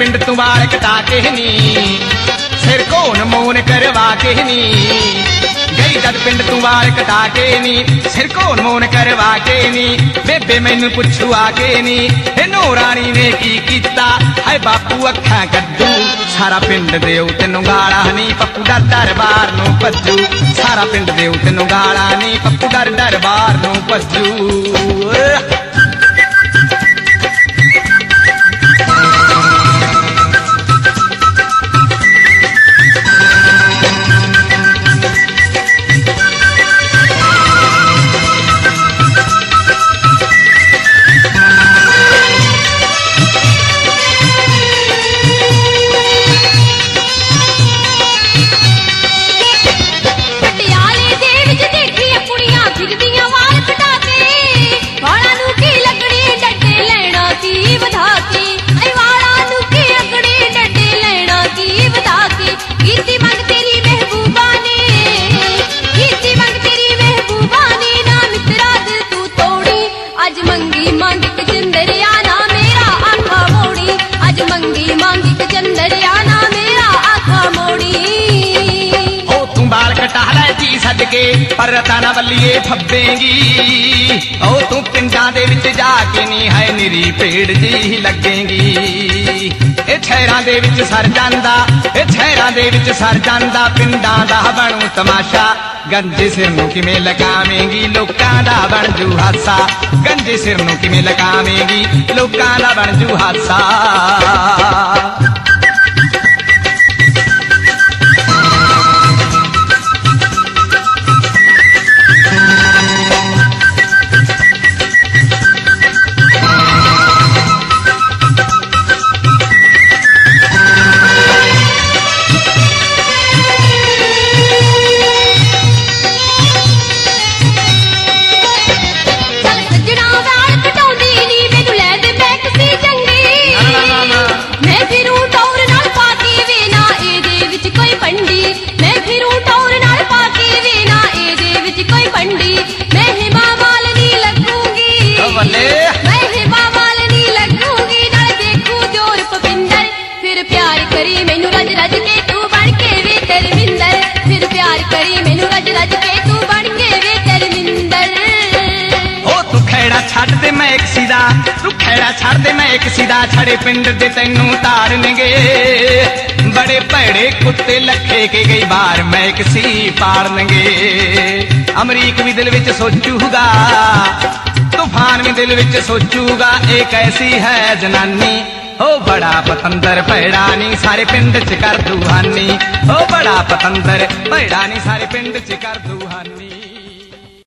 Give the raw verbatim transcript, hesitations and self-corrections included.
पिंड तू वाल कटा के नी सिर कोन मोन करवा के नी गई जद पिंड तू वाल कटा के नी सिर कोन मोन करवा के नी बेबे मैनू पुछू आके नी इनू रानी ने की कीता है बापू अखा कद्दू सारा पिंड देऊ तेनू गाला नी पप्पू डर दरबार नू भज्जू सारा पिंड देऊ तेनू गाला नी पप्पू डर दरबार नू भज्जू। पर ताना बल्लीए फब्बेंगी ओ तू पिंडा दे विच जाके नी है निरी पेड़ जी लगेंगी ए शहरां दे विच सर जांदा ए शहरां दे विच सर जांदा पिंडां दा बनू तमाशा गंजे सिर नू किवें लगावेंगी लोकां दा बन जू हासा गंजे सिर नू किवें लगावेंगी लोकां दा बन जू हासा। तू खैड़ा छड़ दे मैं एक सीधा छड़े पिंड दे तेनू तारनगे बड़े भैड़े कुत्ते लखे के गई बार मैं किसी पाड़नगे अमरीक भी दिल विच सोचूगा तूफान भी दिल विच सोचूगा एक ऐसी है जनानी ओ बड़ा पतंदर भैड़ा नी सारे पिंड च कर दूहानी ओ बड़ा पतंदर भैड़ा नी सारे पिंड च कर दूहानी।